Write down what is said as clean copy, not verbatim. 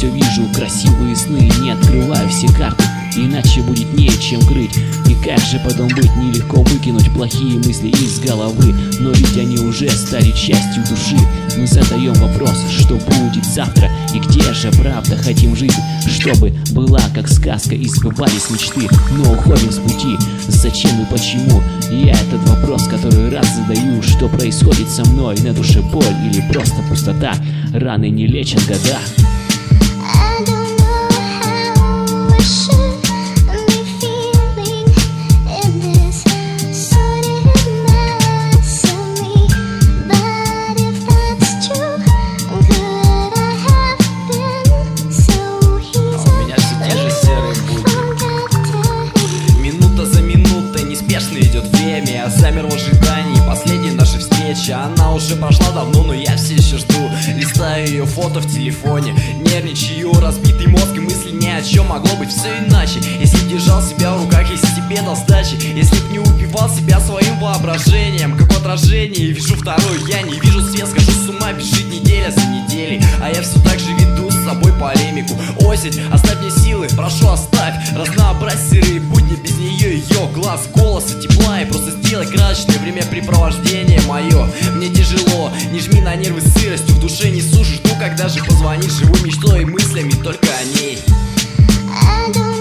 все вижу красивые сны, не открываю все карты, иначе будет нечем крыть. И как же потом быть, нелегко выкинуть плохие мысли из головы, но ведь они уже стали частью души. Мы задаем вопрос, что будет завтра, и где же правда хотим жить, чтобы была как сказка и сбывались мечты. Но уходим с пути, зачем и почему? Я этот вопрос который раз задаю. Что происходит со мной, на душе боль или просто пустота? Раны не лечат года. Я замер в ожидании последней нашей встречи. Она уже прошла давно, но я все еще жду. Листаю ее фото в телефоне, нервничаю, разбитый мозг и мысли ни о чем. Могло быть все иначе, если б держал себя в руках, если тебе дал сдачи, если б не убивал себя своим воображением. Как в отражении вижу второй я, не вижу свет, схожу с ума, бежит неделя за неделей, а я все так же веду с собой полемику. Осень, оставь мне силы, прошу оставь, разнообразь серые будни, без нее ее глаз, голос и тепла, и просто сделай красочное времяпрепровождение мое. Мне тяжело, не жми на нервы сыростью, в душе не сушишь, жду, когда же позвонишь живой мечтой и мыслями только о ней.